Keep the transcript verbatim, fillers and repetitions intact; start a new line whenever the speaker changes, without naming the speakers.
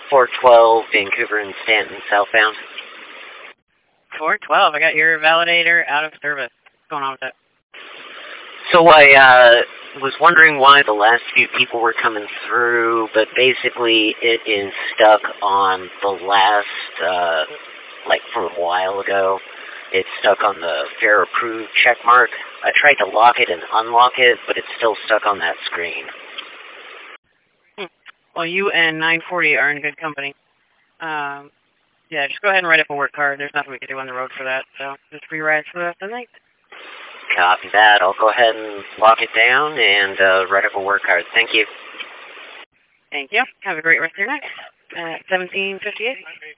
four twelve, Vancouver and Stanton, southbound.
four twelve, I got your validator out of service. What's going on with that?
So I uh, was wondering why the last few people were coming through, but basically it is stuck on the last, uh, like from a while ago. It's stuck on the fare approved check mark. I tried to lock it and unlock it, but it's still stuck on that screen.
Hmm. Well, you and nine forty are in good company. Um, yeah, just go ahead and write up a work card. There's nothing we can do on the road for that, so just free rides for the rest of the night.
Copy that. I'll go ahead and lock it down and uh, write up a work card. Thank you.
Thank you. Have a great rest of your night. Uh, seventeen fifty-eight.